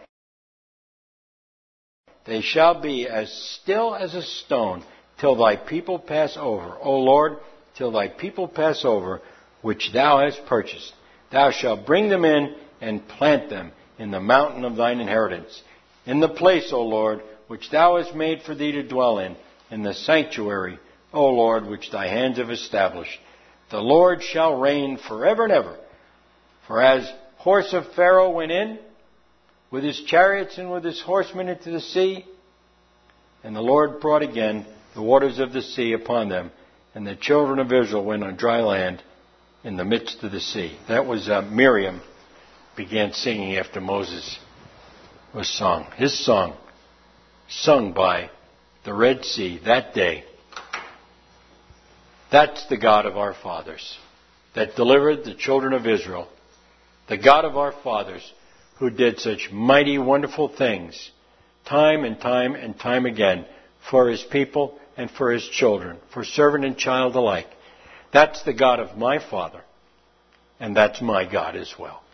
they shall be as still as a stone till thy people pass over. O Lord, till thy people pass over, which thou hast purchased. Thou shalt bring them in and plant them in the mountain of thine inheritance, in the place, O Lord, which thou hast made for thee to dwell in the sanctuary, O Lord, which thy hands have established. The Lord shall reign forever and ever. For as horse of Pharaoh went in, with his chariots and with his horsemen into the sea, and the Lord brought again the waters of the sea upon them, and the children of Israel went on dry land in the midst of the sea. That was Miriam began singing after Moses was sung. His song, sung by the Red Sea that day. That's the God of our fathers that delivered the children of Israel. The God of our fathers who did such mighty, wonderful things time and time and time again for his people and for his children, for servant and child alike. That's the God of my Father, and that's my God as well.